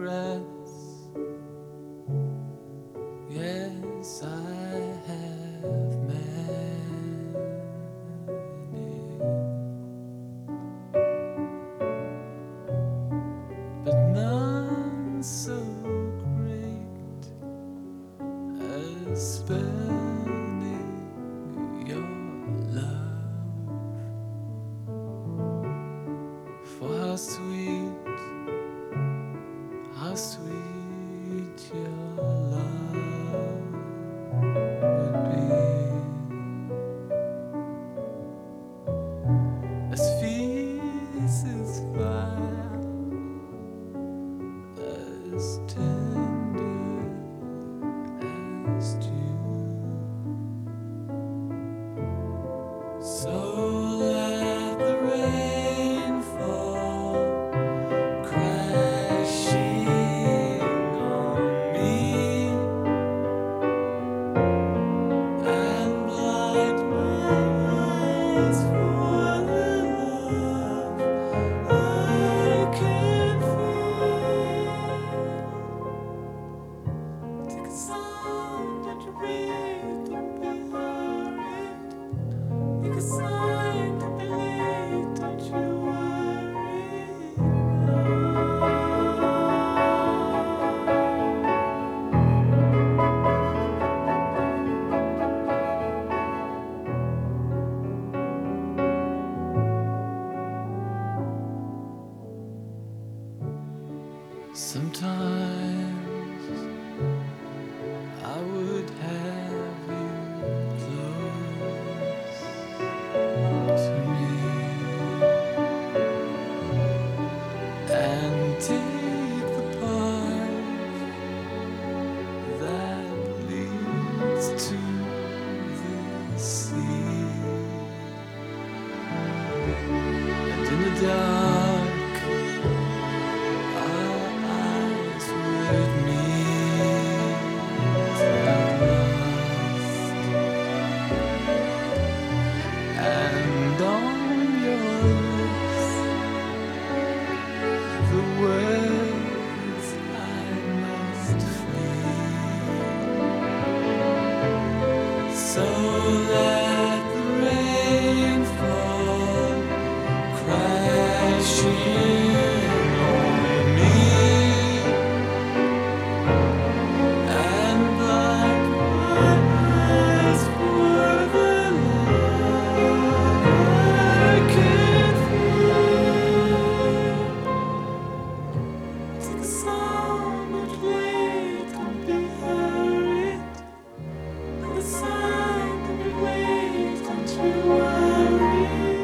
regrets. Yes, I have many, but none so great as spending your love. For how sweet your love would be, as fierce as fire, as tender as dew. So let the rain fall crashing on me and blind my eyes for the love I can feel. Take a sound that you read, don't be hurried. Take a sign to believe, don't you worry. Sometimes I would have you close to me and take the path that leads to the sea. And in the dark, our eyes would meet at last, and on your lips the words I must flee. So let the rain fall crashing on me and blind my eyes for the love I can feel. Take a sound and wait, don't be hurried. Take a sign and wait, don't you worry.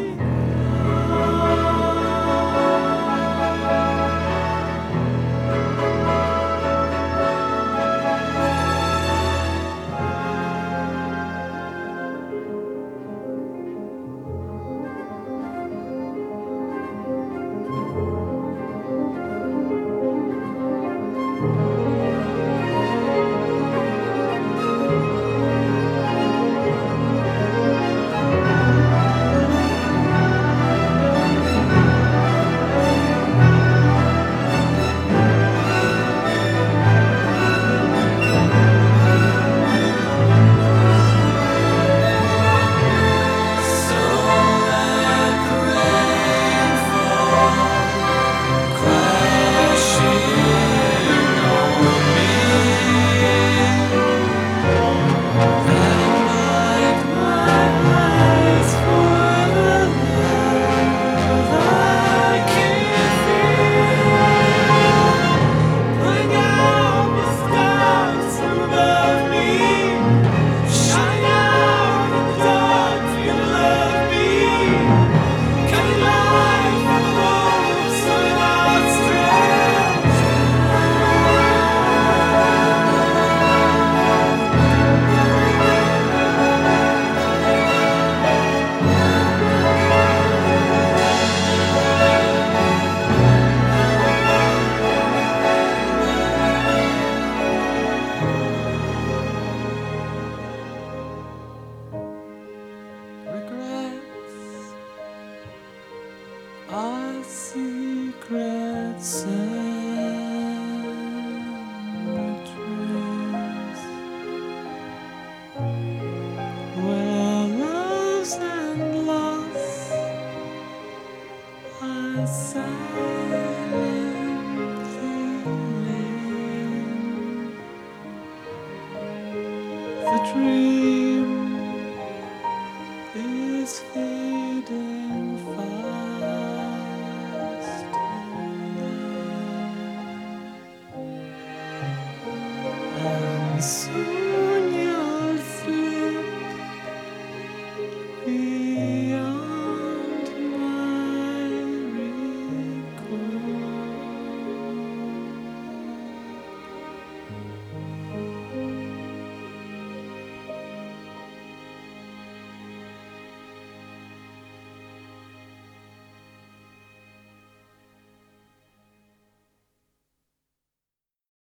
So let the rain fall crashing on me and blind my eyes for the love I can feel. Putting out the stars above me, shine out in the dark, you love me. Coming light from the hopes of an outstretched regrets are secret Santa. free.